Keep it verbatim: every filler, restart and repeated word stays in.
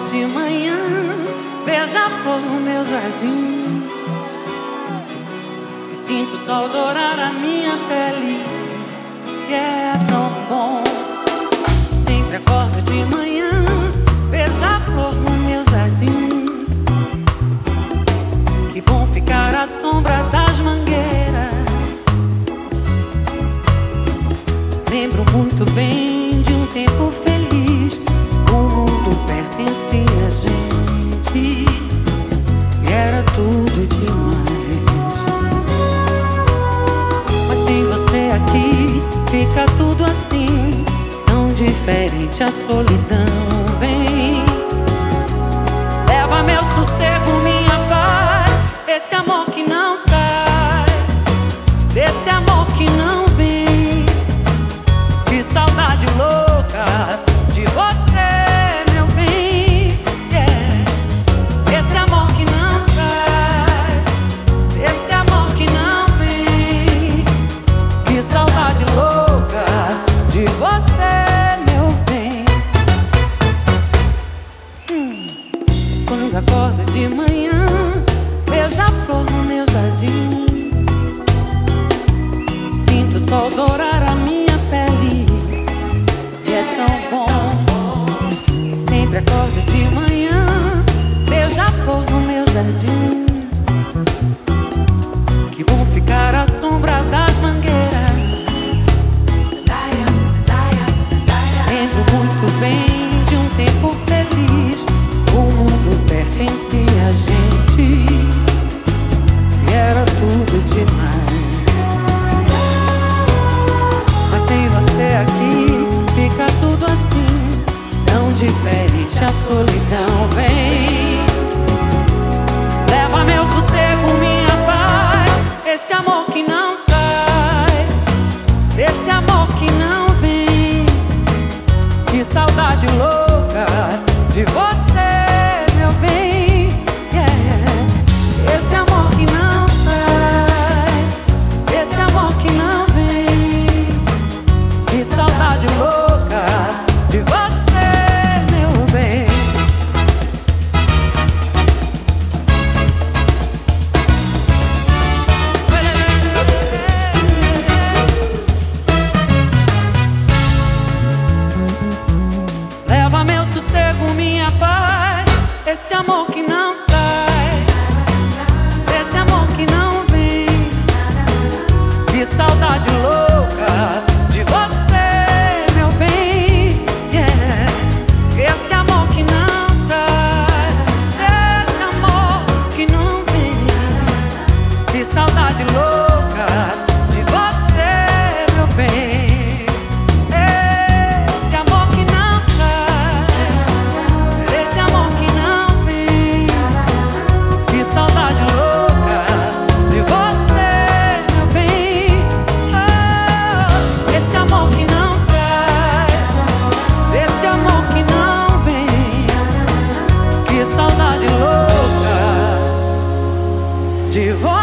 de manhã, vejo a flor no meu jardim e sinto o sol dourar a minha pele, e é tão bom. Sempre acordo de manhã, vejo a flor no meu jardim. Que bom ficar à sombra das mangueiras. Lembro muito bem de um tempo feliz. O mundo pertencia a gente e era tudo demais. Mas sem você aqui fica tudo assim, tão diferente. A solidão vem, leva meu sossego, minha paz. Esse amor que não sai, desse amor que não vem. Que saudade louca de você, meu bem, yeah. Esse amor que não sai, esse amor que não vem. Que saudade louca de você, meu bem. hum. Quando acordo de manhã, vejo a flor no meu jardim. Sinto o sol dourar a minha pele, e é tão bom. Sempre acordo de manhã, vejo a flor no meu jardim. Que bom ficar à sombra das mangueiras. Lembro muito bem de um tempo feliz. O mundo pertencia a gente e era tudo demais. Mas sem você aqui fica tudo assim, tão diferente. A solidão vem, leva meu sossego, minha paz. Esse amor que não sai, esse amor que não vem. Que saudade louca de você, meu bem, yeah. Esse amor que não sai, esse amor que não vem. Que saudade louca de você, meu bem. Leva meu sossego, minha paz. Esse amor que não sai, esse amor que não vem. Que saudade louca de você, meu bem, yeah. Esse amor que não sai, esse amor que não vem. Que saudade louca de você, meu bem. Esse amor que não sai, esse amor que não vem. Que saudade louca de você, meu bem. Oh, esse amor que não sai, esse amor que não vem. Que saudade louca de você.